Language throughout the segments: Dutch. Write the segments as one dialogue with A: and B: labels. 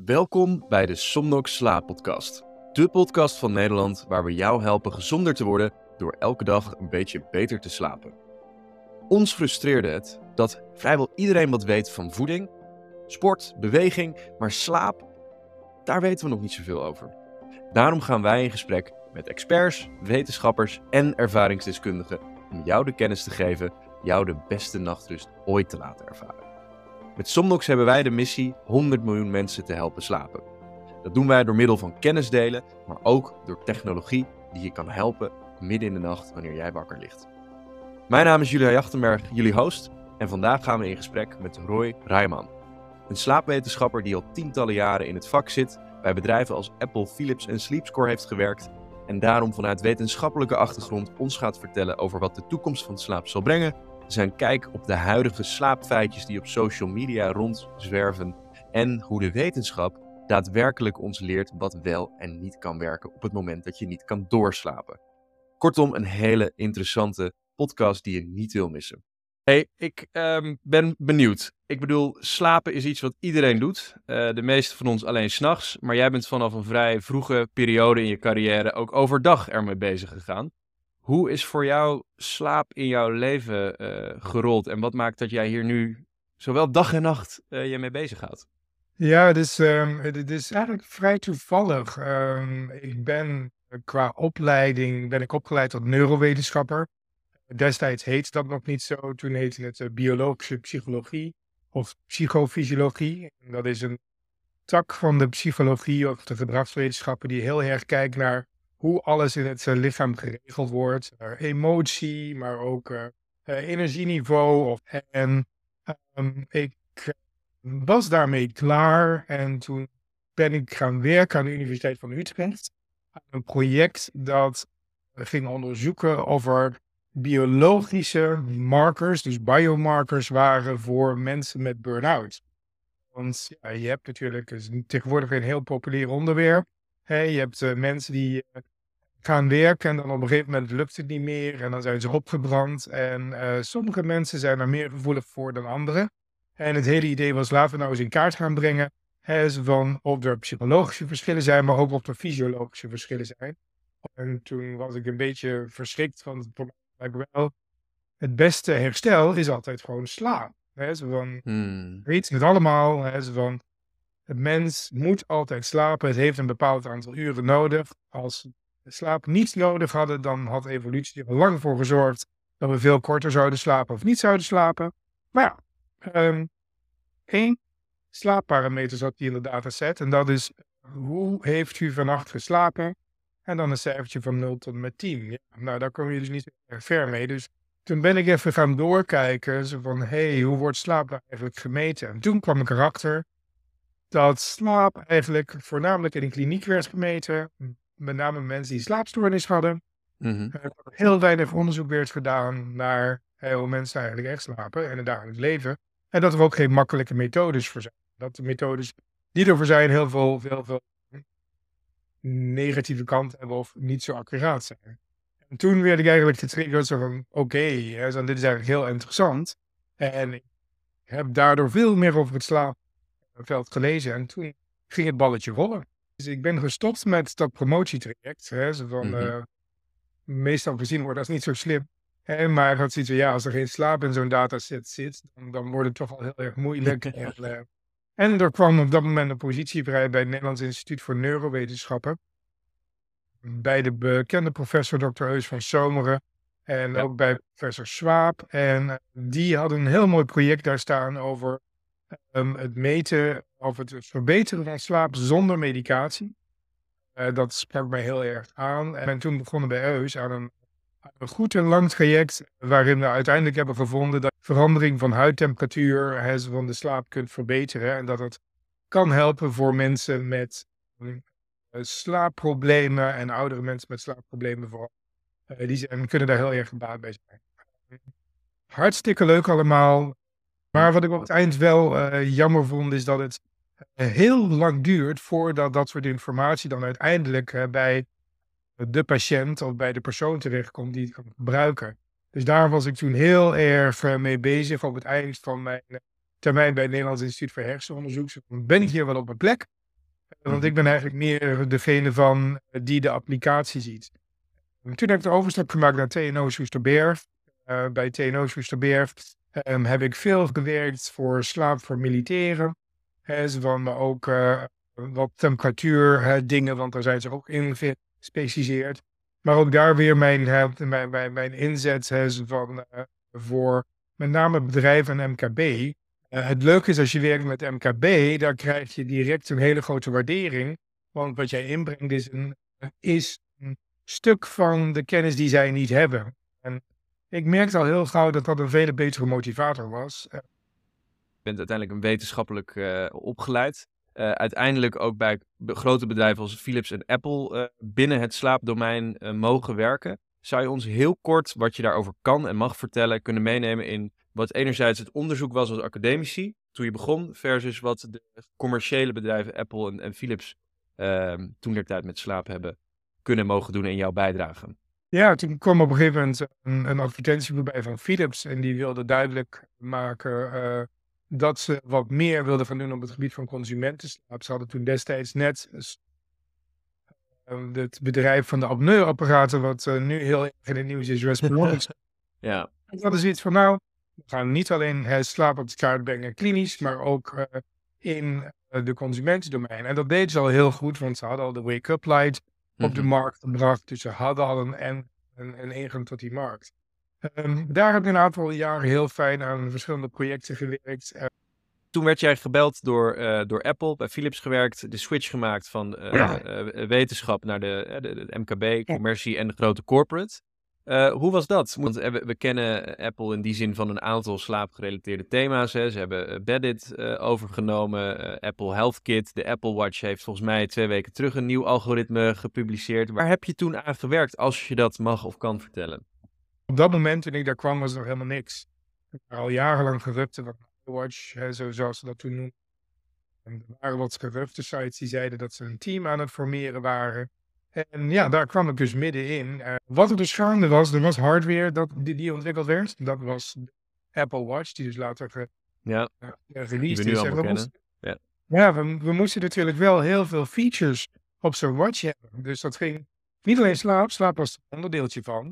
A: Welkom bij de Somnox Slaappodcast. De podcast van Nederland waar we jou helpen gezonder te worden door elke dag een beetje beter te slapen. Ons frustreerde het dat vrijwel iedereen wat weet van voeding, sport, beweging, maar slaap, daar weten we nog niet zoveel over. Daarom gaan wij in gesprek met experts, wetenschappers en ervaringsdeskundigen om jou de kennis te geven jou de beste nachtrust ooit te laten ervaren. Met Somnox hebben wij de missie 100 miljoen mensen te helpen slapen. Dat doen wij door middel van kennis delen, maar ook door technologie die je kan helpen midden in de nacht wanneer jij wakker ligt. Mijn naam is Julia Jachtenberg, jullie host, en vandaag gaan we in gesprek met Roy Rijman. Een slaapwetenschapper die al tientallen jaren in het vak zit, bij bedrijven als Apple, Philips en Sleepscore heeft gewerkt en daarom vanuit wetenschappelijke achtergrond ons gaat vertellen over wat de toekomst van slaap zal brengen, zijn kijk op de huidige slaapfeitjes die op social media rondzwerven en hoe de wetenschap daadwerkelijk ons leert wat wel en niet kan werken op het moment dat je niet kan doorslapen. Kortom, een hele interessante podcast die je niet wil missen. Hey, ik ben benieuwd. Ik bedoel, slapen is iets wat iedereen doet. De meeste van ons alleen 's nachts. Maar jij bent vanaf een vrij vroege periode in je carrière ook overdag ermee bezig gegaan. Hoe is voor jou slaap in jouw leven gerold? En wat maakt dat jij hier nu zowel dag en nacht je mee bezig gaat?
B: Ja, het is eigenlijk vrij toevallig. Ik ben qua opleiding opgeleid tot neurowetenschapper. Destijds heette dat nog niet zo. Toen heette het biologische psychologie of psychofysiologie. En dat is een tak van de psychologie of de gedragswetenschappen die heel erg kijkt naar hoe alles in het lichaam geregeld wordt. Emotie, maar ook energieniveau. Ik was daarmee klaar en toen ben ik gaan werken aan de Universiteit van Utrecht. Aan een project dat ging onderzoeken of er biologische markers, dus biomarkers waren voor mensen met burn-out. Want ja, je hebt natuurlijk, het is tegenwoordig een heel populair onderwerp. Je hebt mensen die gaan werken en dan op een gegeven moment lukt het niet meer en dan zijn ze opgebrand. En sommige mensen zijn er meer gevoelig voor dan anderen. En het hele idee was, laten we nou eens in kaart gaan brengen van of er psychologische verschillen zijn, maar ook of er fysiologische verschillen zijn. En toen was ik een beetje verschrikt, want voor mij lijkt wel, het beste herstel is altijd gewoon slaap. Weten het allemaal. Het mens moet altijd slapen. Het heeft een bepaald aantal uren nodig. Als we slaap niet nodig hadden, dan had evolutie er lang voor gezorgd dat we veel korter zouden slapen of niet zouden slapen. Maar ja, één slaapparameter zat hier in de dataset. En dat is, hoe heeft u vannacht geslapen? En dan een cijfertje van 0 tot en met 10. Ja, nou, daar kom je dus niet erg ver mee. Dus toen ben ik even gaan doorkijken. Zo van, hoe wordt slaap nou eigenlijk gemeten? En toen kwam ik erachter dat slaap eigenlijk voornamelijk in een kliniek werd gemeten. Met name mensen die slaapstoornis hadden. Heel weinig onderzoek werd gedaan naar hoe mensen eigenlijk echt slapen in het dagelijks leven. En dat er ook geen makkelijke methodes voor zijn. Dat de methodes die ervoor zijn heel veel negatieve kanten hebben of niet zo accuraat zijn. En toen werd ik eigenlijk getriggerd zo van, oké, dit is eigenlijk heel interessant. En ik heb daardoor veel meer over het slaapveld gelezen. En toen ging het balletje rollen. Dus ik ben gestopt met dat promotietraject. Meestal gezien wordt dat niet zo slim. Maar ik had zoiets van, als er geen slaap in zo'n dataset zit, dan wordt het toch al heel erg moeilijk. En er kwam op dat moment een positie vrij bij het Nederlands Instituut voor Neurowetenschappen. Bij de bekende professor Dr. Eus van Zomeren. En ook bij professor Swaap. En die hadden een heel mooi project daar staan over het meten of het verbeteren van slaap zonder medicatie. Dat sprak mij heel erg aan. En ben toen begonnen bij Eus aan een goed en lang traject waarin we uiteindelijk hebben gevonden dat verandering van huidtemperatuur van de slaap kunt verbeteren. En dat het kan helpen voor mensen met slaapproblemen en oudere mensen met slaapproblemen vooral. Die kunnen daar heel erg gebaat bij zijn. Hartstikke leuk allemaal. Maar wat ik op het eind wel jammer vond is dat het heel lang duurt voordat dat soort informatie dan uiteindelijk bij de patiënt of bij de persoon terechtkomt die het kan gebruiken. Dus daar was ik toen heel erg mee bezig op het eind van mijn termijn bij het Nederlands Instituut voor Hersenonderzoek. Ben ik hier wel op mijn plek? Want ik ben eigenlijk meer degene van die de applicatie ziet. En toen heb ik de overstap gemaakt naar TNO Soesterberg. Bij TNO Soesterberg heb ik veel gewerkt voor slaap voor militairen. Maar ook wat temperatuur dingen, want daar zijn ze ook in gespecialiseerd. Maar ook daar weer mijn inzet voor met name bedrijven en MKB. Het leuke is als je werkt met MKB, daar krijg je direct een hele grote waardering. Want wat jij inbrengt is een stuk van de kennis die zij niet hebben. En ik merkte al heel gauw dat dat een veel betere motivator was.
A: Je bent uiteindelijk een wetenschappelijk opgeleid. Uiteindelijk ook bij grote bedrijven als Philips en Apple binnen het slaapdomein mogen werken. Zou je ons heel kort wat je daarover kan en mag vertellen kunnen meenemen in wat enerzijds het onderzoek was als academici toen je begon versus wat de commerciële bedrijven Apple en Philips toen der tijd met slaap hebben kunnen mogen doen in jouw bijdrage?
B: Ja, toen kwam op een gegeven moment een advertentie voorbij van Philips en die wilde duidelijk maken dat ze wat meer wilden gaan doen op het gebied van consumentenslaap. Ze hadden toen destijds net het bedrijf van de apneuapparaten, wat nu heel erg in het nieuws is, Respironics.
A: Ja.
B: En dat is iets van, nou, we gaan niet alleen slaap op de kaart brengen klinisch, maar ook in de consumentendomein. En dat deden ze al heel goed, want ze hadden al de wake-up light op de markt gebracht. Dus ze hadden al een ingang tot die markt. Daar heb ik een aantal jaren heel fijn aan verschillende projecten gewerkt.
A: Toen werd jij gebeld door Apple, bij Philips gewerkt, de switch gemaakt van wetenschap naar de MKB, commercie en de grote corporate. Hoe was dat? Want we kennen Apple in die zin van een aantal slaapgerelateerde thema's. Hè. Ze hebben Bedit overgenomen, Apple Health Kit. De Apple Watch heeft volgens mij 2 weken terug een nieuw algoritme gepubliceerd. Waar heb je toen aan gewerkt, als je dat mag of kan vertellen?
B: Op dat moment toen ik daar kwam was er nog helemaal niks. Ik heb al jarenlang geruchten van Apple Watch, zoals ze dat toen noemden. En er waren wat geruchtensites die zeiden dat ze een team aan het formeren waren. En ja, daar kwam ik dus middenin. Wat er dus gaande was, er was hardware die ontwikkeld werd. Dat was de Apple Watch, die dus later released
A: die we nu
B: is.
A: allemaal kennen.
B: Ja, we moesten natuurlijk wel heel veel features op zo'n watch hebben. Dus dat ging niet alleen slaap was er een onderdeeltje van.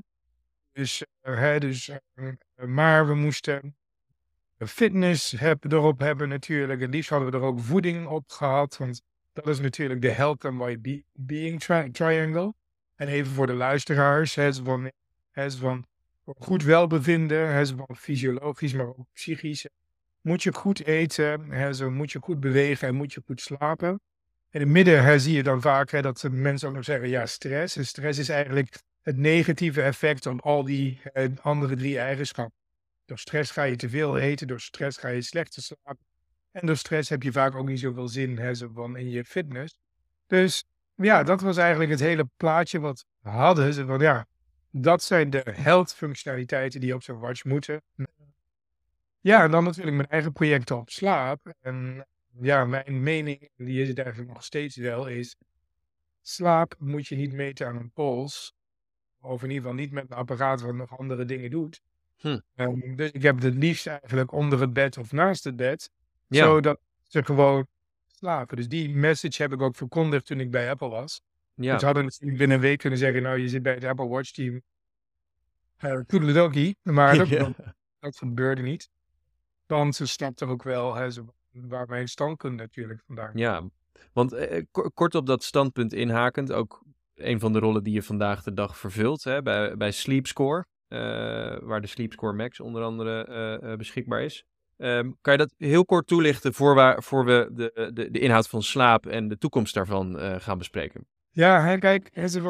B: Maar we moesten fitness erop hebben natuurlijk. Het liefst hadden we er ook voeding op gehad, want dat is natuurlijk de health and well-being triangle. En even voor de luisteraars, van goed welbevinden, van fysiologisch, maar ook psychisch. Moet je goed eten, moet je goed bewegen en moet je goed slapen. In het midden zie je dan vaak dat mensen ook nog zeggen, ja, stress. En stress is eigenlijk het negatieve effect op al die andere 3 eigenschappen. Door stress ga je te veel eten, door stress ga je slechter slapen. En door stress heb je vaak ook niet zoveel zin in je fitness. Dus ja, dat was eigenlijk het hele plaatje wat we hadden. Dat zijn de health functionaliteiten die op zo'n watch moeten. Ja, en dan natuurlijk mijn eigen projecten op slaap. En ja, mijn mening, die is het eigenlijk nog steeds wel, is slaap moet je niet meten aan een pols. Of in ieder geval niet met een apparaat wat nog andere dingen doet. Dus ik heb het liefst eigenlijk onder het bed of naast het bed.
A: Ja.
B: Zodat ze gewoon slapen. Dus die message heb ik ook verkondigd toen ik bij Apple was.
A: Ja.
B: Dus hadden natuurlijk binnen een week kunnen zeggen, nou, je zit bij het Apple Watch team. Toedeledokie. Maar dat gebeurde niet. Want ze snapten ook wel waar mijn standpunt natuurlijk vandaan.
A: Ja, want kort op dat standpunt inhakend, ook een van de rollen die je vandaag de dag vervult, hè, bij Sleep Score, waar de Sleep Score Max onder andere beschikbaar is. Kan je dat heel kort toelichten voor we de inhoud van slaap en de toekomst daarvan gaan bespreken?
B: Ja, kijk,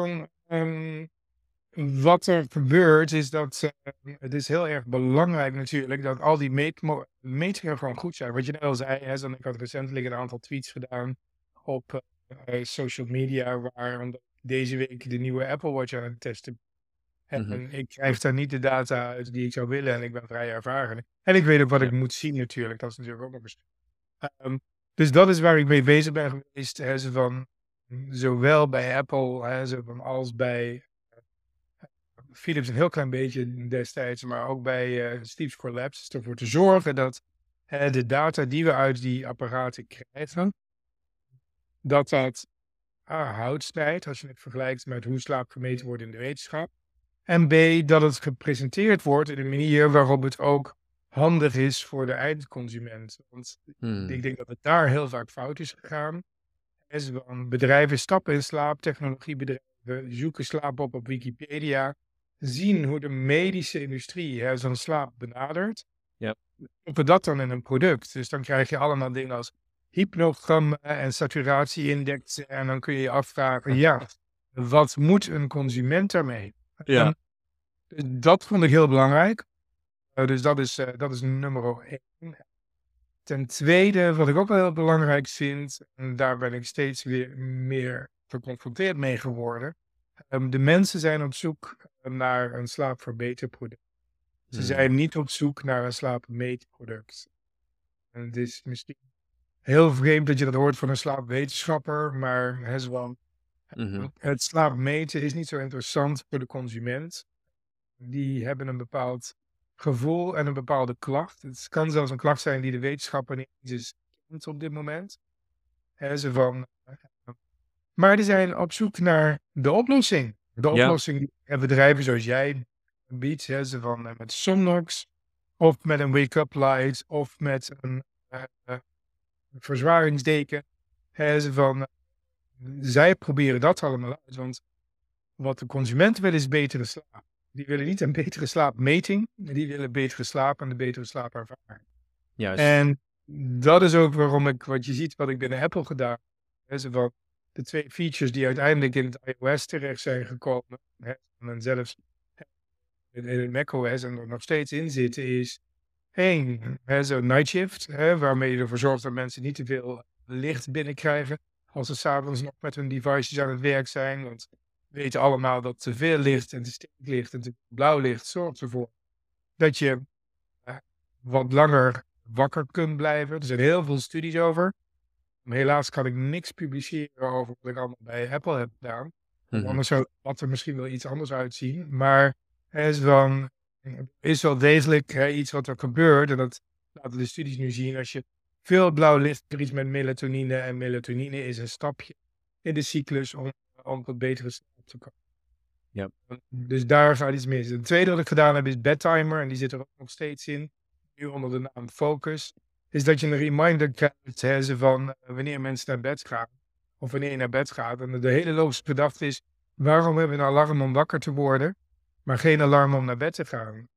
B: wat er gebeurt is dat het is heel erg belangrijk natuurlijk dat al die metingen gewoon goed zijn. Wat je net al zei, ik had recentelijk een aantal tweets gedaan op social media omdat ik deze week de nieuwe Apple Watch aan het testen. En ik krijg daar niet de data uit die ik zou willen en ik ben vrij ervaren. En ik weet ook wat ik moet zien natuurlijk, dat is natuurlijk ook nog eens. Dus dat is waar ik mee bezig ben geweest, zowel bij Apple als bij Philips een heel klein beetje destijds, maar ook bij Sleep Score Labs, is ervoor te zorgen dat de data die we uit die apparaten krijgen, dat hout snijdt, als je het vergelijkt met hoe slaap gemeten wordt in de wetenschap. En B, dat het gepresenteerd wordt in een manier waarop het ook handig is voor de eindconsument. Want ik denk dat het daar heel vaak fout is gegaan. Bedrijven stappen in slaap, technologiebedrijven zoeken slaap op Wikipedia, zien hoe de medische industrie zo'n slaap benadert.
A: Ja.
B: Stoppen dat dan in een product. Dus dan krijg je allemaal dingen als hypnogrammen en saturatieindexen. En dan kun je je afvragen, wat moet een consument daarmee?
A: Ja.
B: Dat vond ik heel belangrijk. Dus dat is nummer 1. Ten tweede, wat ik ook wel heel belangrijk vind, en daar ben ik steeds weer meer geconfronteerd mee geworden. De mensen zijn op zoek naar een slaapverbeterproduct. Ze zijn niet op zoek naar een slaapmeetproduct. En het is misschien heel vreemd dat je dat hoort van een slaapwetenschapper, maar het slaapmeten is niet zo interessant voor de consument. Die hebben een bepaald gevoel en een bepaalde klacht. Het kan zelfs een klacht zijn die de wetenschapper niet eens kent op dit moment. Maar die zijn op zoek naar de oplossing. De oplossing die bedrijven zoals jij biedt. Met Somnox, of met een wake-up light, of met een verzwaringsdeken. Zij proberen dat allemaal uit. Want wat de consument wil is betere slaap. Die willen niet een betere slaapmeting, die willen betere slaap en een betere slaapervaring.
A: Juist.
B: En dat is ook waarom wat je ziet wat ik binnen Apple gedaan heb. De 2 features die uiteindelijk in het iOS terecht zijn gekomen, en zelfs in het macOS en er nog steeds in zitten, is 1, zo'n night shift, waarmee je ervoor zorgt dat mensen niet te veel licht binnenkrijgen als ze 's avonds nog met hun devices aan het werk zijn. Want we weten allemaal dat te veel licht en te sterk licht en te blauw licht zorgt ervoor dat je wat langer wakker kunt blijven. Er zijn heel veel studies over. Maar helaas kan ik niks publiceren over wat ik allemaal bij Apple heb gedaan. Anders zou het er misschien wel iets anders uitzien. Maar er is wel degelijk iets wat er gebeurt. En dat laten de studies nu zien. Als je veel blauw licht krijgt met melatonine. En melatonine is een stapje in de cyclus om tot betere slaap te komen.
A: Ja.
B: Dus daar gaat iets mis. Het tweede wat ik gedaan heb is bedtimer. En die zit er ook nog steeds in. Nu onder de naam Focus. Is dat je een reminder krijgt wanneer mensen naar bed gaan. Of wanneer je naar bed gaat. En de hele logische gedachte is, waarom hebben we een alarm om wakker te worden, maar geen alarm om naar bed te gaan?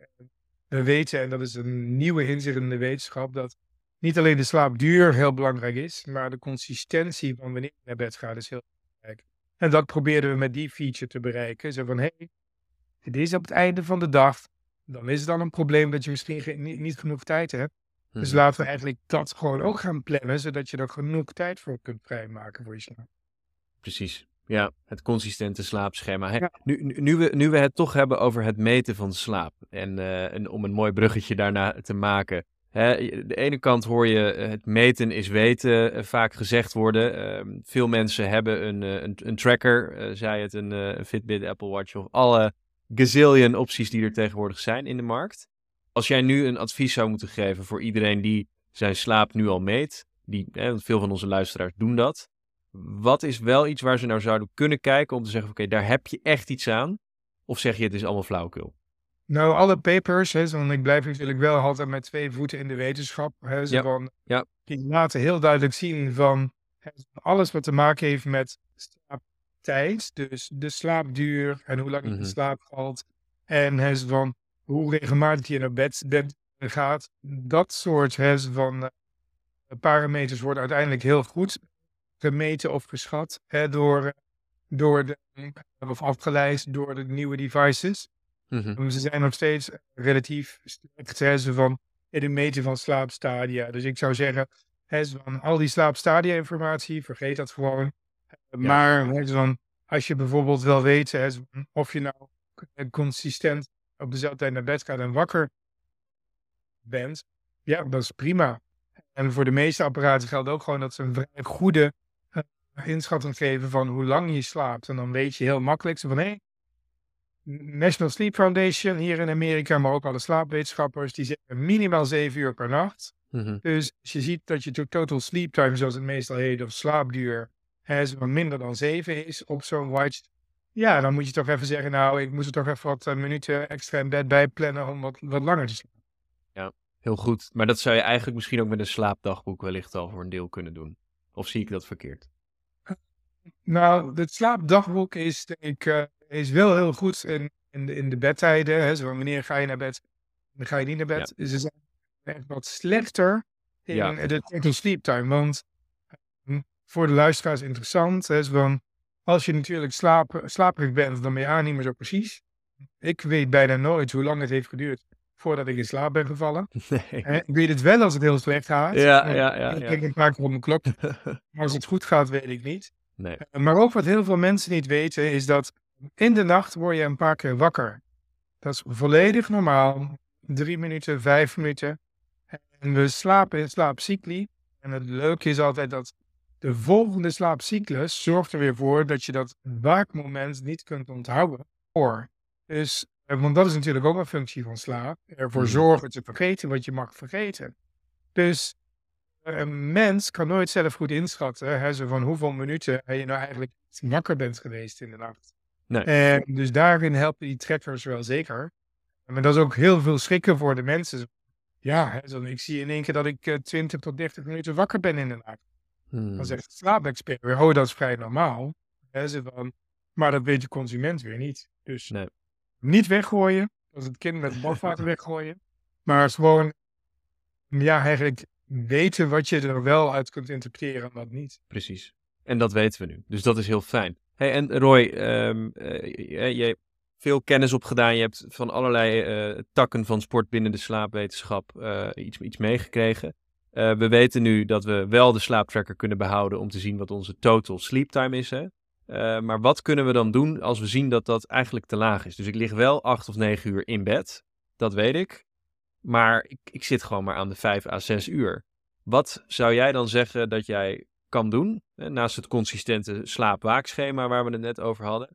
B: We weten, en dat is een nieuwe inzicht in de wetenschap, dat niet alleen de slaapduur heel belangrijk is, maar de consistentie van wanneer je naar bed gaat is heel belangrijk. En dat probeerden we met die feature te bereiken. Zo van, het is op het einde van de dag, dan is het dan een probleem dat je misschien niet genoeg tijd hebt. Dus laten we eigenlijk dat gewoon ook gaan plannen, zodat je er genoeg tijd voor kunt vrijmaken voor je slaap.
A: Precies. Ja, het consistente slaapschema. Ja. Nu we het toch hebben over het meten van slaap. En om een mooi bruggetje daarna te maken. De ene kant hoor je het meten is weten vaak gezegd worden. Veel mensen hebben een tracker, zij het een Fitbit, Apple Watch of alle gazillion opties die er tegenwoordig zijn in de markt. Als jij nu een advies zou moeten geven voor iedereen die zijn slaap nu al meet, want veel van onze luisteraars doen dat. Wat is wel iets waar ze naar zouden kunnen kijken om te zeggen, oké, daar heb je echt iets aan? Of zeg je, het is allemaal flauwekul?
B: Nou, alle papers, want ik blijf natuurlijk wel altijd met 2 voeten in de wetenschap. Die laten heel duidelijk zien van alles wat te maken heeft met slaaptijd. Dus de slaapduur en hoe lang je in slaap valt. En van hoe regelmatig je naar bed gaat. Dat soort parameters worden uiteindelijk heel goed gemeten of geschat of afgeleid door de nieuwe devices. Ze zijn nog steeds relatief sterk in het meten van slaapstadia. Dus ik zou zeggen, van al die slaapstadia informatie, vergeet dat gewoon. Maar als je bijvoorbeeld wil weten of je nou consistent op dezelfde tijd naar bed gaat en wakker bent, ja, dat is prima. En voor de meeste apparaten geldt ook gewoon dat ze een vrij goede inschatting geven van hoe lang je slaapt. En dan weet je heel makkelijk van, National Sleep Foundation hier in Amerika, maar ook alle slaapwetenschappers, die zeggen minimaal 7 uur per nacht. Dus als je ziet dat je total sleep time, zoals het meestal heet, of slaapduur, zo'n minder dan 7 is op zo'n watch. Ja, dan moet je toch even zeggen, nou, ik moest er toch even wat minuten extra in bed bij plannen om wat langer te slapen.
A: Ja, heel goed. Maar dat zou je eigenlijk misschien ook met een slaapdagboek wellicht al voor een deel kunnen doen. Of zie ik dat verkeerd?
B: Nou, het slaapdagboek is, denk ik, is wel heel goed in de bedtijden. Zo, wanneer ga je naar bed, dan ga je niet naar bed. Ze zijn echt wat slechter in de total sleep time. Want voor de luisteraars interessant, zo van, als je natuurlijk slaperig bent, dan ben je niet meer zo precies. Ik weet bijna nooit hoe lang het heeft geduurd voordat ik in slaap ben gevallen.
A: Nee.
B: Ik weet het wel als het heel slecht gaat. Ik denk een paar keer op mijn klok. Maar als het goed gaat, weet ik niet.
A: Nee.
B: Maar ook wat heel veel mensen niet weten, is dat in de nacht word je een paar keer wakker. Dat is volledig normaal. 3 minuten, 5 minuten. En we slapen in slaapcycli. En het leuke is altijd dat de volgende slaapcyclus zorgt er weer voor dat je dat waakmoment niet kunt onthouden. Dus, want dat is natuurlijk ook een functie van slaap. Ervoor zorgen te vergeten wat je mag vergeten. Dus een mens kan nooit zelf goed inschatten, zo van hoeveel minuten je nou eigenlijk wakker bent geweest in de nacht.
A: Nee.
B: En dus daarin helpen die trackers wel zeker. Maar dat is ook heel veel schrikken voor de mensen. Ja, ik zie in één keer dat ik 20 tot 30 minuten wakker ben in de nacht. Dan zegt de slaapexpert weer, dat is vrij normaal. Maar dat weet de consument weer niet. Dus niet weggooien, als het kind met badwater weggooien. Maar gewoon, eigenlijk weten wat je er wel uit kunt interpreteren en wat niet.
A: Precies. En dat weten we nu. Dus dat is heel fijn. Hey, en Roy, je hebt veel kennis opgedaan. Je hebt van allerlei takken van sport binnen de slaapwetenschap iets meegekregen. We weten nu dat we wel de slaaptracker kunnen behouden om te zien wat onze total sleep time is. Hè? Maar wat kunnen we dan doen als we zien dat dat eigenlijk te laag is? Dus ik lig wel 8 of 9 uur in bed. Dat weet ik. Maar ik zit gewoon maar aan de 5 à 6 uur. Wat zou jij dan zeggen dat jij kan doen? Naast het consistente slaap-waakschema waar we het net over hadden.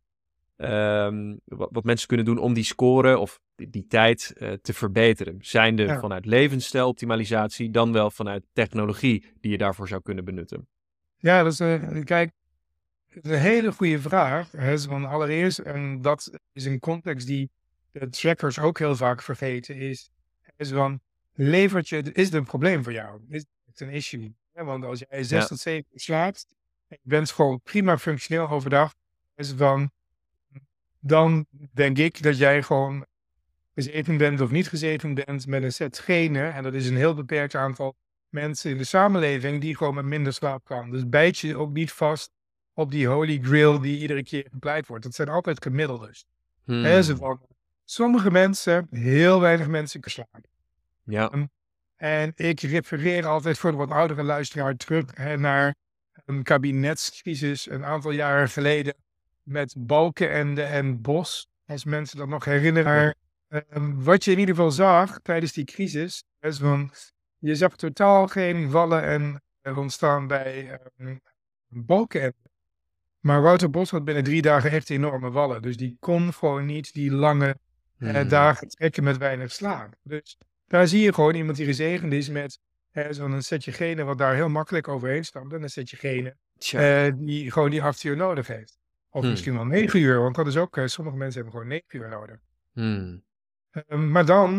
A: Wat mensen kunnen doen om die score of die tijd te verbeteren. Zijnde vanuit levensstijloptimalisatie, dan wel vanuit technologie die je daarvoor zou kunnen benutten.
B: Ja, dat is, kijk, dat is een hele goede vraag. Want allereerst, en dat is een context die de trackers ook heel vaak vergeten, is van, is het een probleem voor jou? Is het een issue? Want als jij 6 tot 7 uur slaapt, en je bent gewoon prima functioneel overdag, dan denk ik dat jij gewoon gezeten bent of niet gezeten bent met een set genen. En dat is een heel beperkt aantal mensen in de samenleving die gewoon met minder slaap kan. Dus bijt je ook niet vast op die holy grail die iedere keer gepleit wordt. Dat zijn altijd gemiddeldes. Sommige mensen, heel weinig mensen kunnen slapen.
A: Ja.
B: En ik refereer altijd voor de wat oudere luisteraar terug naar een kabinetscrisis een aantal jaren geleden met Balkenende en Bos, als mensen dat nog herinneren. Wat je in ieder geval zag tijdens die crisis, is van, je zag totaal geen vallen en ontstaan bij Balkenende. Maar Wouter Bos had binnen 3 dagen echt enorme wallen. Dus die kon gewoon niet die lange dagen trekken met weinig slaap. Dus daar zie je gewoon iemand die gezegend is met zo'n setje genen wat daar heel makkelijk overheen stamt. En een setje genen die gewoon die 8 uur nodig heeft. Of misschien wel 9 uur, want dat is ook, sommige mensen hebben gewoon 9 uur nodig. Maar dan,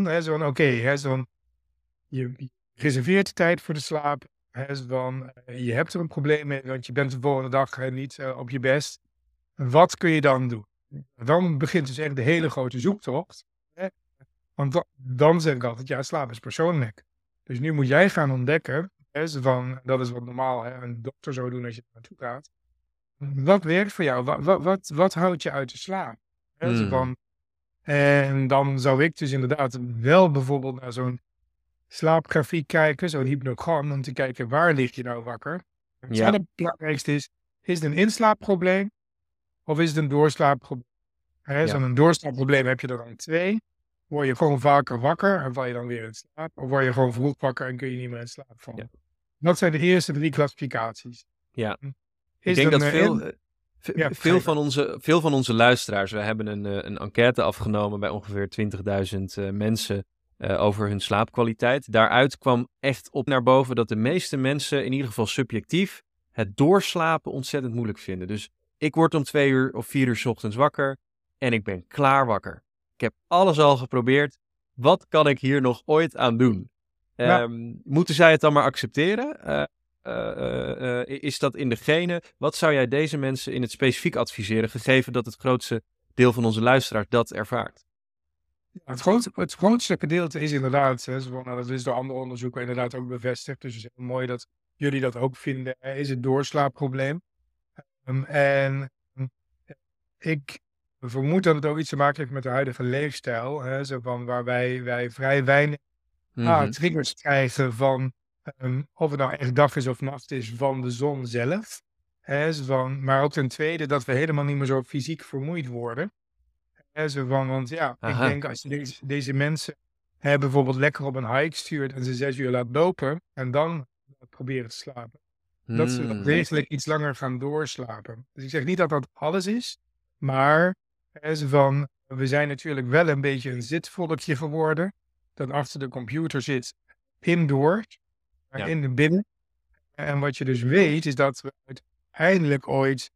B: je reserveert de tijd voor de slaap. Je hebt er een probleem mee, want je bent de volgende dag niet op je best. Wat kun je dan doen? Dan begint dus echt de hele grote zoektocht. Want dan zeg ik altijd, slaap is persoonlijk. Dus nu moet jij gaan ontdekken, dat is wat normaal een dokter zou doen als je er naartoe gaat. Wat werkt voor jou? Wat houdt je uit de slaap? En dan zou ik dus inderdaad wel bijvoorbeeld naar zo'n slaapgrafiek kijken, zo'n hypnogram, om te kijken waar lig je nou wakker. Het belangrijkste is het een inslaapprobleem of is het een doorslaapprobleem? Zo'n doorslaapprobleem heb je er dan 2. Word je gewoon vaker wakker en val je dan weer in slaap? Of word je gewoon vroeg wakker en kun je niet meer in slaap vallen? Ja. Dat zijn de eerste 3 klassificaties.
A: Ja. Ik denk dat veel van onze luisteraars, we hebben een enquête afgenomen bij ongeveer 20.000 mensen over hun slaapkwaliteit. Daaruit kwam echt op naar boven dat de meeste mensen, in ieder geval subjectief, het doorslapen ontzettend moeilijk vinden. Dus ik word om 2 uur of 4 uur 's ochtends wakker en ik ben klaar wakker. Ik heb alles al geprobeerd. Wat kan ik hier nog ooit aan doen? Moeten zij het dan maar accepteren? Is dat in de genen? Wat zou jij deze mensen in het specifiek adviseren, gegeven dat het grootste deel van onze luisteraars dat ervaart?
B: Het grootste gedeelte is inderdaad, dat is door andere onderzoeken inderdaad ook bevestigd. Dus het is heel mooi dat jullie dat ook vinden, is het doorslaapprobleem. Ik vermoed dat het ook iets te maken heeft met de huidige leefstijl. Zo van waar wij vrij weinig triggers krijgen van, of het nou echt dag is of nacht is, van de zon zelf. Maar ook ten tweede dat we helemaal niet meer zo fysiek vermoeid worden. Want ik denk als je deze mensen bijvoorbeeld lekker op een hike stuurt en ze 6 uur laat lopen en dan proberen te slapen, dat ze ook degelijk iets langer gaan doorslapen. Dus ik zeg niet dat dat alles is, maar we zijn natuurlijk wel een beetje een zitvolkje geworden dat achter de computer zit, indoor, in de binnen. En wat je dus weet is dat we uiteindelijk ooit,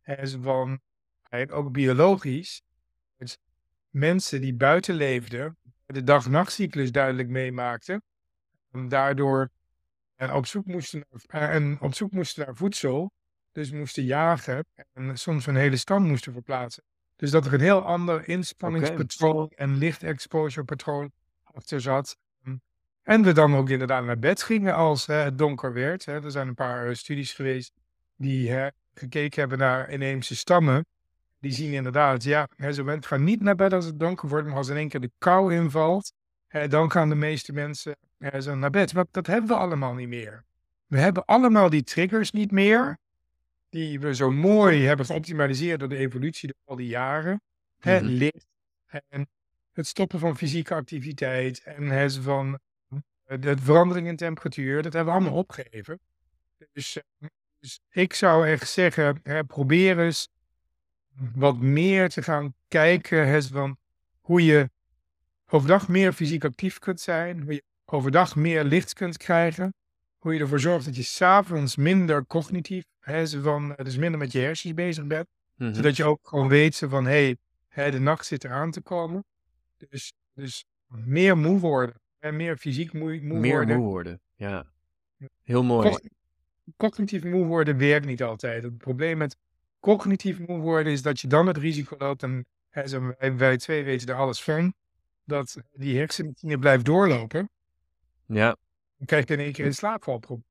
B: ook biologisch, mensen die buiten leefden, de dag-nachtcyclus duidelijk meemaakten, en daardoor op zoek moesten naar voedsel, dus moesten jagen en soms een hele stam moesten verplaatsen. Dus dat er een heel ander inspanningspatroon en lichtexposure patroon achter zat. En we dan ook inderdaad naar bed gingen als het donker werd. Er zijn een paar studies geweest die gekeken hebben naar inheemse stammen. Die zien inderdaad, ze gaan niet naar bed als het donker wordt, maar als in één keer de kou invalt, dan gaan de meeste mensen zo naar bed. Maar dat hebben we allemaal niet meer. We hebben allemaal die triggers niet meer, die we zo mooi hebben geoptimaliseerd door de evolutie door al die jaren. Licht en het stoppen van fysieke activiteit en de verandering in temperatuur, dat hebben we allemaal opgegeven. Dus ik zou echt zeggen, probeer eens wat meer te gaan kijken van hoe je overdag meer fysiek actief kunt zijn, hoe je overdag meer licht kunt krijgen, hoe je ervoor zorgt dat je 's avonds minder cognitief, dus minder met je hersens bezig bent, zodat je ook gewoon weet van de nacht zit eraan te komen. Dus meer moe worden, meer fysiek moe worden.
A: Meer moe worden, ja. Heel mooi.
B: Cognitief moe worden werkt niet altijd. Het probleem met cognitief moe worden is dat je dan het risico loopt, en wij twee weten er alles van, dat die hersenmachine blijft doorlopen.
A: Ja.
B: Dan krijg je in één keer een slaapvalprobleem.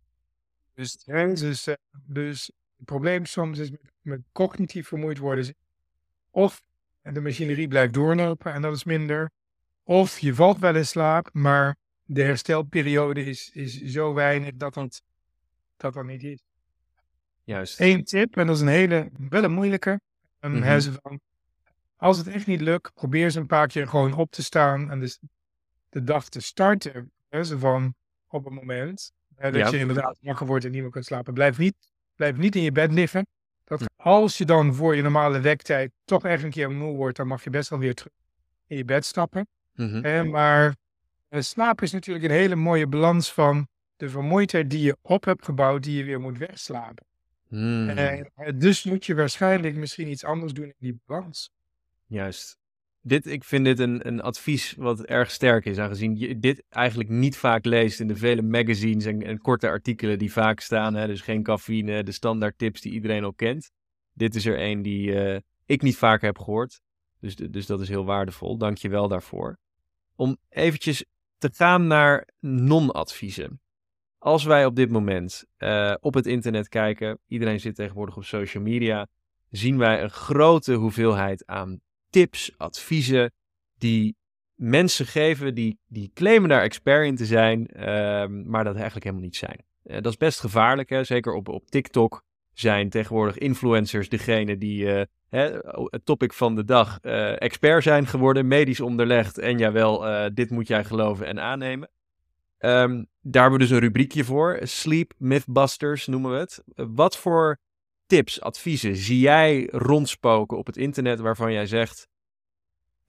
B: Dus het probleem soms is met cognitief vermoeid worden, is of de machinerie blijft doorlopen en dat is minder, of je valt wel in slaap, maar de herstelperiode is zo weinig dat dat niet is.
A: Juist.
B: Eén tip, en dat is wel een moeilijke. Als het echt niet lukt, probeer eens een paar keer gewoon op te staan en dus de dag te starten. Op een moment dat je inderdaad wakker wordt en niet meer kunt slapen. Blijf niet in je bed liggen. Als je dan voor je normale wektijd toch echt een keer moe wordt, dan mag je best wel weer terug in je bed stappen. Maar slaap is natuurlijk een hele mooie balans van de vermoeidheid die je op hebt gebouwd, die je weer moet wegslapen. Dus moet je waarschijnlijk misschien iets anders doen in die balans.
A: Juist. Ik vind dit een advies wat erg sterk is, aangezien je dit eigenlijk niet vaak leest in de vele magazines en korte artikelen die vaak staan. Dus geen cafeïne, de standaard tips die iedereen al kent. Dit is er één die ik niet vaak heb gehoord. Dus dat is heel waardevol. Dank je wel daarvoor. Om eventjes te gaan naar non-adviezen. Als wij op dit moment op het internet kijken, iedereen zit tegenwoordig op social media, zien wij een grote hoeveelheid aan tips, adviezen die mensen geven, die claimen daar expert in te zijn, maar dat eigenlijk helemaal niet zijn. Dat is best gevaarlijk, hè? Zeker op TikTok zijn tegenwoordig influencers degene die het topic van de dag expert zijn geworden, medisch onderlegd en jawel, dit moet jij geloven en aannemen. Daar hebben we dus een rubriekje voor, Sleep Mythbusters noemen we het. Wat voor tips, adviezen zie jij rondspoken op het internet waarvan jij zegt,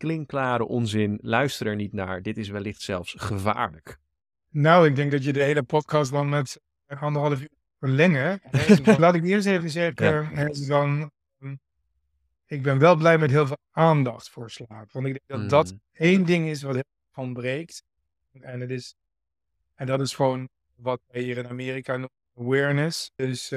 A: klinkklare onzin, luister er niet naar, dit is wellicht zelfs gevaarlijk?
B: Nou, ik denk dat je de hele podcast dan met 1,5 uur verlengen. Laat ik eerst even zeggen, ik ben wel blij met heel veel aandacht voor slaap. Want ik denk dat dat één ding is wat heel erg ontbreekt. En dat is gewoon wat wij hier in Amerika noemen awareness. Dus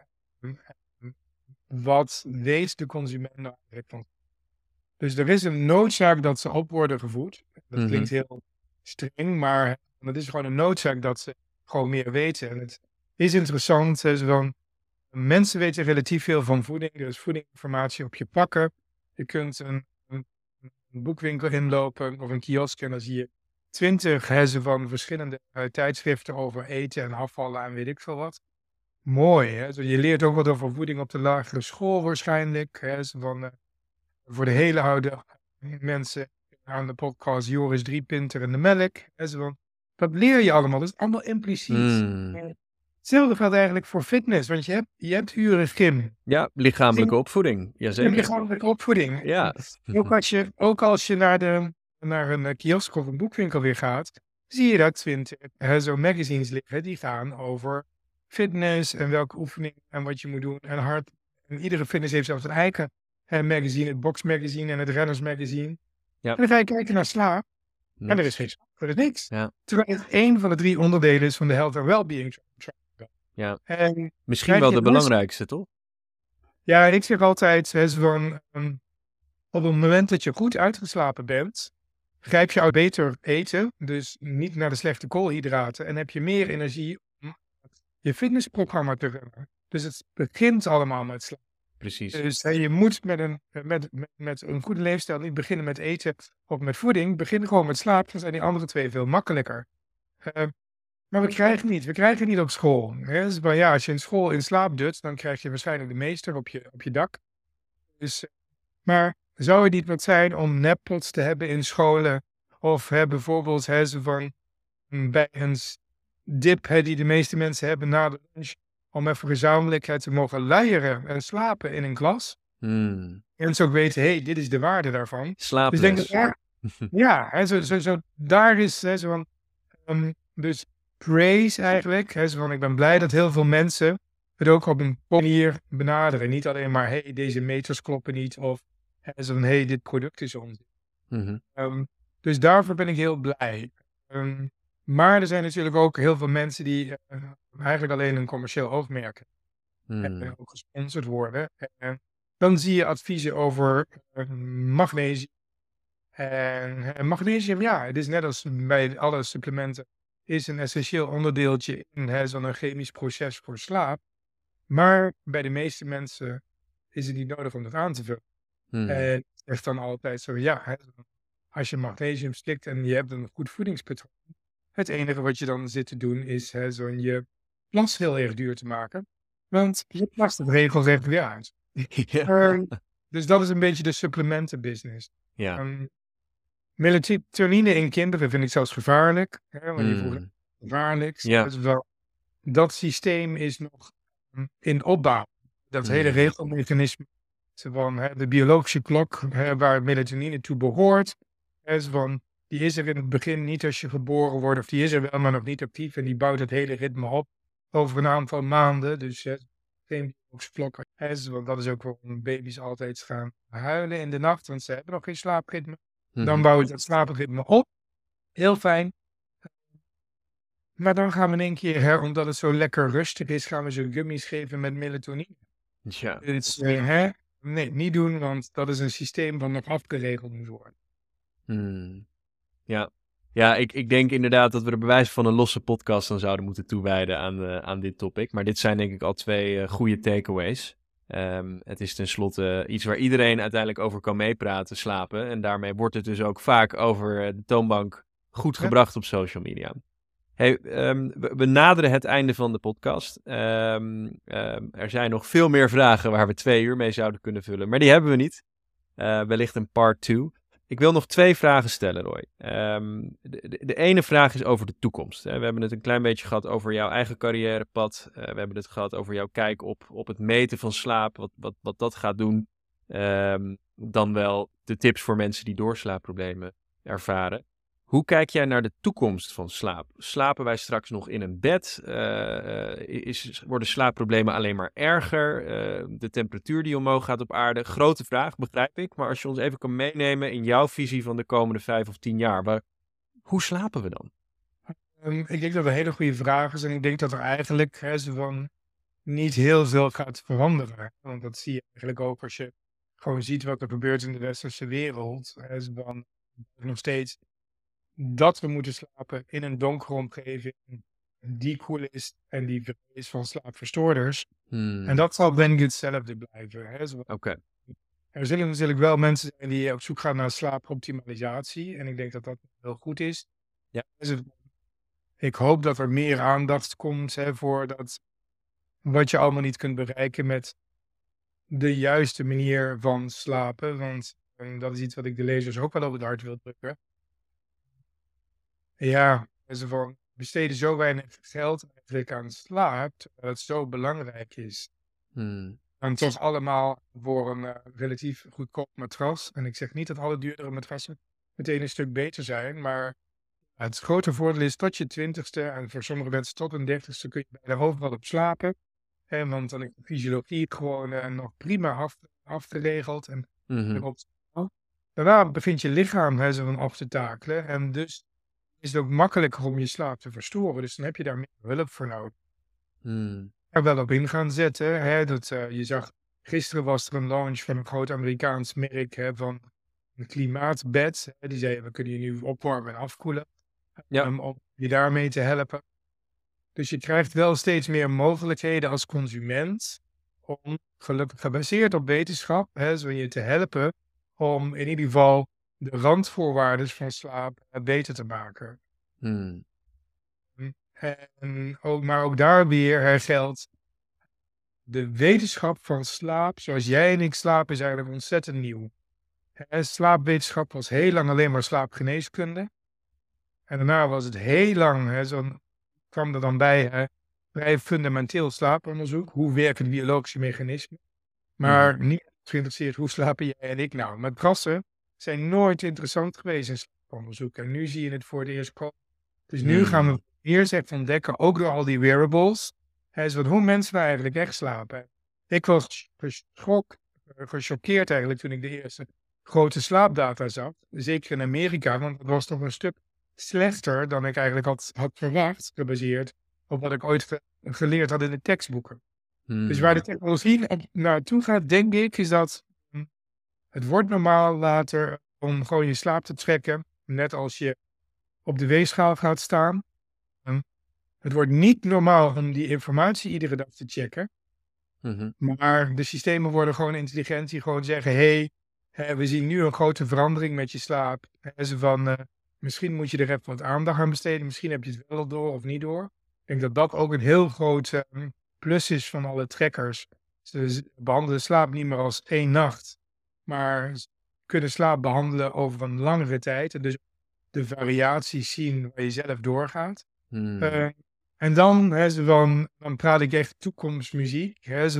B: wat weet de consument nou eigenlijk van? Dus er is een noodzaak dat ze op worden gevoed. Dat klinkt heel streng, maar het is gewoon een noodzaak dat ze gewoon meer weten. En het is interessant, mensen weten relatief veel van voeding. Dus voedinginformatie op je pakken. Je kunt een boekwinkel inlopen of een kiosk en dan zie je 20 van verschillende tijdschriften over eten en afvallen en weet ik veel wat. Mooi, hè? Je leert ook wat over voeding op de lagere school waarschijnlijk. Voor de hele oude mensen aan de podcast Joris 3 Pinter en de melk. Dat leer je allemaal, dat is allemaal impliciet. Hetzelfde geldt eigenlijk voor fitness, want je hebt uren gym.
A: Ja, lichamelijke opvoeding, jazeker.
B: Lichamelijke opvoeding.
A: Ja.
B: Ook als je naar een kiosk of een boekwinkel weer gaat, zie je dat 20 zo'n magazines liggen die gaan over fitness en welke oefening en wat je moet doen en hard. En iedere fitness heeft zelfs een eigen magazine, het boxmagazine en het rennersmagazine.
A: Ja.
B: En dan ga je kijken naar slaap.
A: Niks.
B: En er is geen slaap, er is niks.
A: Ja.
B: Terwijl het één van de 3 onderdelen is van de health and well-being.
A: Ja.
B: En
A: misschien wel de belangrijkste, toch?
B: Ja, ik zeg altijd, op het moment dat je goed uitgeslapen bent, grijp je uit beter eten, dus niet naar de slechte koolhydraten, en heb je meer energie om je fitnessprogramma te runnen. Dus het begint allemaal met slaap.
A: Precies.
B: Dus je moet met een goede leefstijl niet beginnen met eten of met voeding. Begin gewoon met slaap, dan zijn die andere 2 veel makkelijker. Maar we krijgen niet op school. Hè? Dus, maar ja, als je in school in slaap dut, dan krijg je waarschijnlijk de meester op je dak. Dus, maar zou het niet wat zijn om neppots te hebben in scholen? Of bijvoorbeeld bij een dip die de meeste mensen hebben na de lunch, om even gezamenlijk te mogen luieren en slapen in een klas. En ze ook weten, dit is de waarde daarvan.
A: Slaaples.
B: Dus denk ik, daar is dus praise eigenlijk. Ik ben blij dat heel veel mensen het ook op een manier benaderen. Niet alleen maar, deze meters kloppen niet. Of dit product is onzin. Dus daarvoor ben ik heel blij. Maar er zijn natuurlijk ook heel veel mensen die eigenlijk alleen een commercieel oogmerk en ook gesponsord worden. En dan zie je adviezen over magnesium. En magnesium, het is net als bij alle supplementen, is een essentieel onderdeeltje in zo'n chemisch proces voor slaap. Maar bij de meeste mensen is het niet nodig om dat aan te vullen. En ik zeg dan altijd zo, als je magnesium slikt en je hebt een goed voedingspatroon, het enige wat je dan zit te doen is je plas heel erg duur te maken. Want je plast het regelrecht weer uit. Dus dat is een beetje de supplementenbusiness.
A: Ja.
B: Melatonine in kinderen vind ik zelfs gevaarlijk. Want je vroeg gevaarlijk.
A: Ja.
B: Dat systeem is nog in opbouw. Dat hele regelmechanisme van de biologische klok waar melatonine toe behoort. Die is er in het begin niet als je geboren wordt. Of die is er wel, maar nog niet actief. En die bouwt het hele ritme op over een aantal maanden. Dus geen biologische klok. Want dat is ook waarom baby's altijd gaan huilen in de nacht. Want ze hebben nog geen slaapritme. Dan bouw je dat slaapritme op. Heel fijn. Maar dan gaan we in één keer, omdat het zo lekker rustig is, gaan we ze gummies geven met melatonine.
A: Ja.
B: Dus, nee, niet doen, want dat is een systeem wat nog afgeregeld moet worden.
A: Ja, ik denk inderdaad dat we er bewijs van een losse podcast dan zouden moeten toewijden aan dit topic. Maar dit zijn denk ik al 2 goede takeaways. Het is tenslotte iets waar iedereen uiteindelijk over kan meepraten, slapen. En daarmee wordt het dus ook vaak over de toonbank goed gebracht op social media. We naderen het einde van de podcast. Er zijn nog veel meer vragen waar we 2 uur mee zouden kunnen vullen. Maar die hebben we niet. Wellicht een part 2. Ik wil nog 2 vragen stellen, Roy. De ene vraag is over de toekomst. We hebben het een klein beetje gehad over jouw eigen carrièrepad. We hebben het gehad over jouw kijk op het meten van slaap. Wat dat gaat doen. dan wel de tips voor mensen die doorslaapproblemen ervaren. Hoe kijk jij naar de toekomst van slaap? Slapen wij straks nog in een bed? Worden slaapproblemen alleen maar erger? De temperatuur die omhoog gaat op aarde? Grote vraag, begrijp ik. Maar als je ons even kan meenemen in jouw visie van de komende 5 of 10 jaar. Hoe slapen we dan?
B: Ik denk dat dat een hele goede vraag is. En ik denk dat er eigenlijk niet heel veel gaat veranderen. Want dat zie je eigenlijk ook als je gewoon ziet wat er gebeurt in de westerse wereld. Nog steeds dat we moeten slapen in een donkere omgeving die cool is en die vrij is van slaapverstoorders. En dat zal denk ik hetzelfde blijven.
A: Oké.
B: Er zullen natuurlijk wel mensen zijn die op zoek gaan naar slaapoptimalisatie. En ik denk dat dat heel goed is.
A: Ja.
B: Ik hoop dat er meer aandacht komt voor dat wat je allemaal niet kunt bereiken met de juiste manier van slapen. Want dat is iets wat ik de lezers ook wel op het hart wil drukken. Ja, we besteden zo weinig geld eigenlijk aan slaap, dat het zo belangrijk is. En toch allemaal voor een relatief goedkoop matras. En ik zeg niet dat alle duurdere matrassen meteen een stuk beter zijn, maar het grote voordeel is tot je 20ste en voor sommige mensen tot hun 30ste kun je bijna overal op slapen. Want dan is de fysiologie gewoon nog prima afgeregeld. En daarna begint je lichaam zo op te takelen. En dus is het ook makkelijker om je slaap te verstoren. Dus dan heb je daar meer hulp voor nodig. Er wel op in gaan zetten. Je zag, gisteren was er een launch van een groot Amerikaans merk van een klimaatbed. Die zei, we kunnen je nu opwarmen en afkoelen. Om je daarmee te helpen. Dus je krijgt wel steeds meer mogelijkheden als consument om, gelukkig gebaseerd op wetenschap, zo je te helpen om in ieder geval de randvoorwaarden van slaap beter te maken. Maar ook daar weer geldt, de wetenschap van slaap, zoals jij en ik slapen, is eigenlijk ontzettend nieuw. Slaapwetenschap was heel lang alleen maar slaapgeneeskunde. En daarna was het heel lang, kwam er dan bij vrij fundamenteel slaaponderzoek. Hoe werken biologische mechanismen? Maar niet geïnteresseerd, hoe slapen jij en ik nou? Matrassen zijn nooit interessant geweest in slaaponderzoek. En nu zie je het voor het eerst komen. Dus nu gaan we eerst echt ontdekken, ook door al die wearables, hoe mensen nou eigenlijk echt slapen. Ik was gechoqueerd eigenlijk toen ik de eerste grote slaapdata zag. Zeker in Amerika, want dat was toch een stuk slechter dan ik eigenlijk had verwacht, gebaseerd op wat ik ooit geleerd had in de tekstboeken. Dus waar de technologie naartoe gaat, denk ik, is dat het wordt normaal later om gewoon je slaap te tracken, net als je op de weegschaal gaat staan. Het wordt niet normaal om die informatie iedere dag te checken. Maar de systemen worden gewoon intelligent die gewoon zeggen, we zien nu een grote verandering met je slaap. Misschien moet je er even wat aandacht aan besteden. Misschien heb je het wel door of niet door. Ik denk dat dat ook een heel groot plus is van alle trackers. Ze behandelen slaap niet meer als 1 nacht. Maar ze kunnen slaap behandelen over een langere tijd. En dus de variaties zien waar je zelf doorgaat. En dan, dan praat ik echt toekomstmuziek.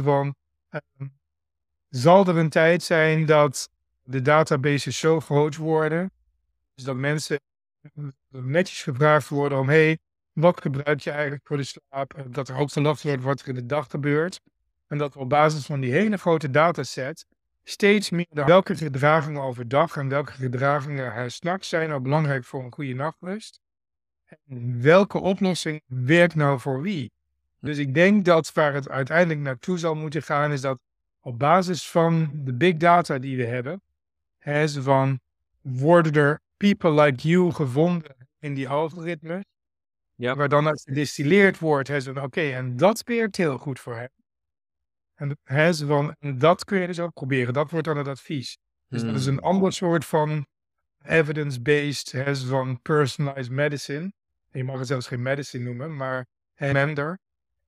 B: Zal er een tijd zijn dat de databases zo groot worden, dus dat mensen netjes gevraagd worden om, wat gebruik je eigenlijk voor de slaap? Dat er ook verwacht wordt wat er in de dag gebeurt. En dat we op basis van die hele grote dataset steeds meer welke gedragingen overdag en welke gedragingen 's nachts zijn nou belangrijk voor een goede nachtrust. En welke oplossing werkt nou voor wie? Dus ik denk dat waar het uiteindelijk naartoe zal moeten gaan, is dat op basis van de big data die we hebben, worden er people like you gevonden in die algoritmes, waar dan uit gedistilleerd wordt, en dat werkt heel goed voor hem. En dat kun je dus ook proberen, dat wordt dan het advies. Dus dat is een ander soort van evidence-based, van personalized medicine. Je mag het zelfs geen medicine noemen, maar mender.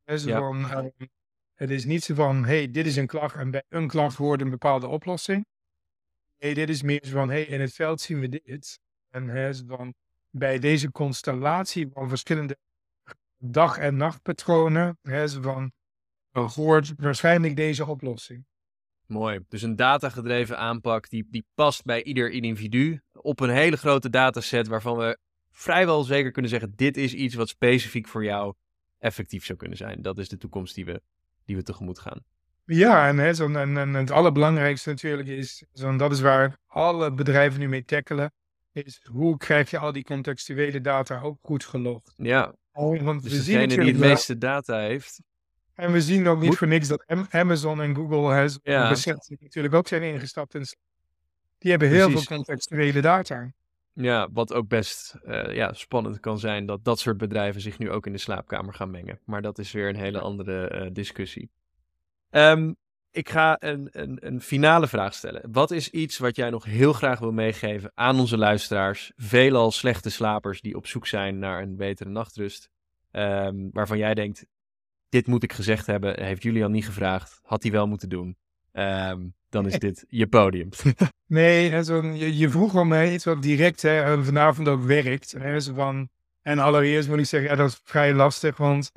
B: Het is niet zo van, dit is een klacht en bij een klacht hoort een bepaalde oplossing. Dit is meer zo van, in het veld zien we dit. En bij deze constellatie van verschillende dag- en nachtpatronen, hoort waarschijnlijk deze oplossing.
A: Mooi. Dus een datagedreven aanpak die past bij ieder individu op een hele grote dataset waarvan we vrijwel zeker kunnen zeggen, dit is iets wat specifiek voor jou effectief zou kunnen zijn. Dat is de toekomst die we tegemoet gaan.
B: Ja, en het allerbelangrijkste natuurlijk is, dat is waar alle bedrijven nu mee tackelen, is hoe krijg je al die contextuele data ook goed gelogd.
A: Ja,
B: Want
A: dus
B: we zien
A: degene die het
B: natuurlijk wel,
A: meeste data heeft.
B: en we zien ook niet
A: Moet-
B: voor niks dat Amazon en Google
A: Ja.
B: recent natuurlijk ook zijn ingestapt. Die hebben heel veel
A: Precies.
B: contextuele data.
A: Ja, wat ook best spannend kan zijn dat soort bedrijven zich nu ook in de slaapkamer gaan mengen. Maar dat is weer een hele andere discussie. Ik ga een finale vraag stellen. Wat is iets wat jij nog heel graag wil meegeven aan onze luisteraars, veelal slechte slapers die op zoek zijn naar een betere nachtrust, waarvan jij denkt, dit moet ik gezegd hebben, heeft Julian niet gevraagd, had hij wel moeten doen. Dan is dit je podium.
B: Nee, je vroeg al mij iets wat direct vanavond ook werkt. En allereerst moet ik zeggen, dat is vrij lastig, want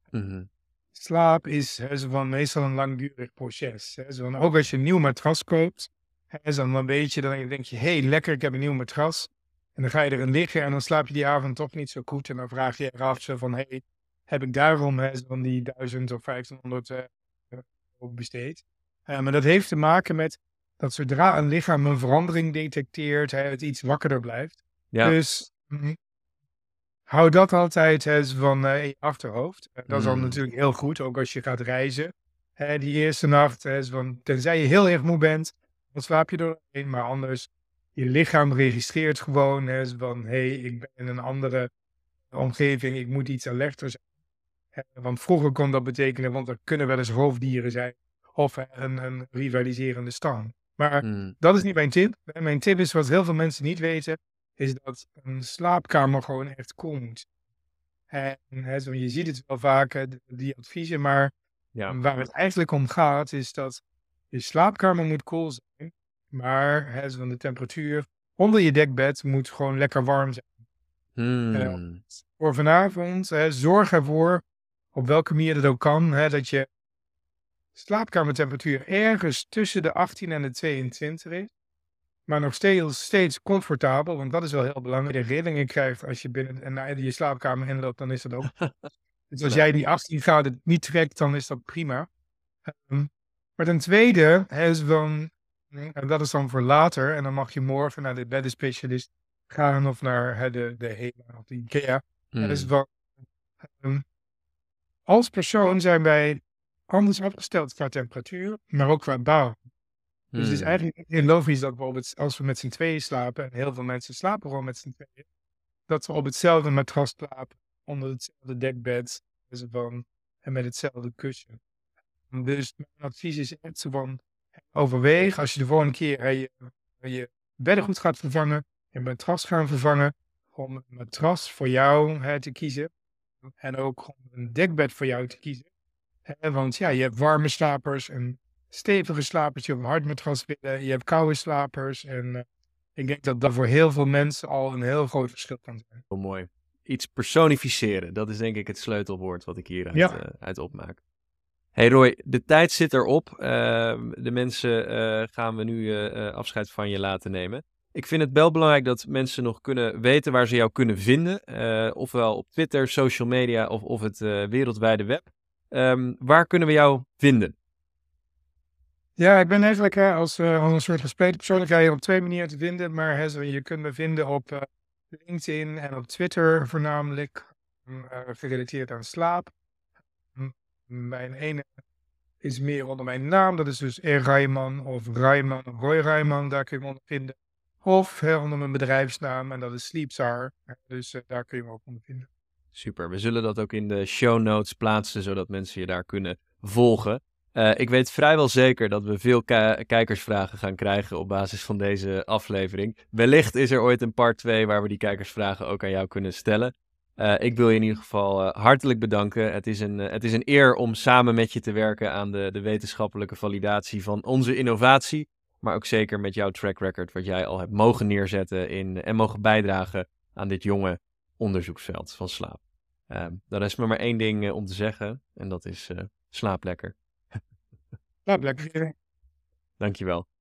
B: slaap is meestal een langdurig proces. Ook als je een nieuw matras koopt, dan weet je, dan denk je, hey, lekker, ik heb een nieuw matras. En dan ga je erin liggen en dan slaap je die avond toch niet zo goed. En dan vraag je je af van, hey, heb ik daarom van die 1000 of 1500 euro besteed? Maar dat heeft te maken met dat zodra een lichaam een verandering detecteert, het iets wakkerder blijft.
A: Ja.
B: Dus hou dat altijd in je achterhoofd. Dat is dan natuurlijk heel goed, ook als je gaat reizen. Die eerste nacht, tenzij je heel erg moe bent, dan slaap je doorheen. Maar anders, je lichaam registreert gewoon ik ben in een andere omgeving, ik moet iets alerter zijn. Want vroeger kon dat betekenen, want er kunnen wel eens roofdieren zijn of een rivaliserende stam. Maar dat is niet mijn tip. Mijn tip is, wat heel veel mensen niet weten, is dat een slaapkamer gewoon echt cool moet. En je ziet het wel vaak, die adviezen, maar waar het eigenlijk om gaat, is dat je slaapkamer moet cool zijn, maar de temperatuur onder je dekbed moet gewoon lekker warm zijn. Voor vanavond, zorg ervoor, op welke manier dat ook kan, dat je slaapkamertemperatuur ergens tussen de 18 en de 22 is. Maar nog steeds comfortabel, want dat is wel heel belangrijk. De rillingen krijgt als je binnen en naar je slaapkamer inloopt, dan is dat ook. Dus als jij die 18 graden niet trekt, dan is dat prima. Maar ten tweede, en dat is dan voor later, en dan mag je morgen naar de beddenspecialist gaan of naar de HEMA of de IKEA. Als persoon zijn wij anders afgesteld qua temperatuur, maar ook qua bouw. Dus het is eigenlijk heel logisch dat bijvoorbeeld als we met z'n tweeën slapen, en heel veel mensen slapen gewoon met z'n tweeën, dat we op hetzelfde matras slapen, onder hetzelfde dekbed, en met hetzelfde kussen. Dus mijn advies is echt overweeg als je de volgende keer je beddengoed gaat vervangen, je matras gaan vervangen, om een matras voor jou te kiezen. En ook om een dekbed voor jou te kiezen. Want je hebt warme slapers en stevige slapers die op een hard matras willen. Je hebt koude slapers. En ik denk dat dat voor heel veel mensen al een heel groot verschil kan zijn.
A: Heel mooi. Iets personificeren, dat is denk ik het sleutelwoord wat ik hier uit opmaak. Hey Roy, de tijd zit erop. De mensen gaan we nu afscheid van je laten nemen. Ik vind het wel belangrijk dat mensen nog kunnen weten waar ze jou kunnen vinden. Ofwel op Twitter, social media of het wereldwijde web. Waar kunnen we jou vinden?
B: Ja, ik ben eigenlijk als een soort gespleten persoonlijkheid op 2 manieren te vinden. Maar je kunt me vinden op LinkedIn en op Twitter voornamelijk. Gerelateerd aan slaap. Mijn ene is meer onder mijn naam. Dat is dus Rijman of Rijman of Roy Rijman. Daar kun je me onder vinden. Of onder mijn bedrijfsnaam en dat is Sleepzar. Dus daar kun je me ook onder vinden.
A: Super, we zullen dat ook in de show notes plaatsen, zodat mensen je daar kunnen volgen. Ik weet vrijwel zeker dat we veel kijkersvragen gaan krijgen op basis van deze aflevering. Wellicht is er ooit een part 2 waar we die kijkersvragen ook aan jou kunnen stellen. Ik wil je in ieder geval hartelijk bedanken. Het is een eer om samen met je te werken aan de wetenschappelijke validatie van onze innovatie. Maar ook zeker met jouw track record, wat jij al hebt mogen neerzetten en mogen bijdragen aan dit jonge onderzoeksveld van slaap. Dan is me maar één ding om te zeggen en dat is slaap lekker.
B: Slaap lekker.
A: Dankjewel.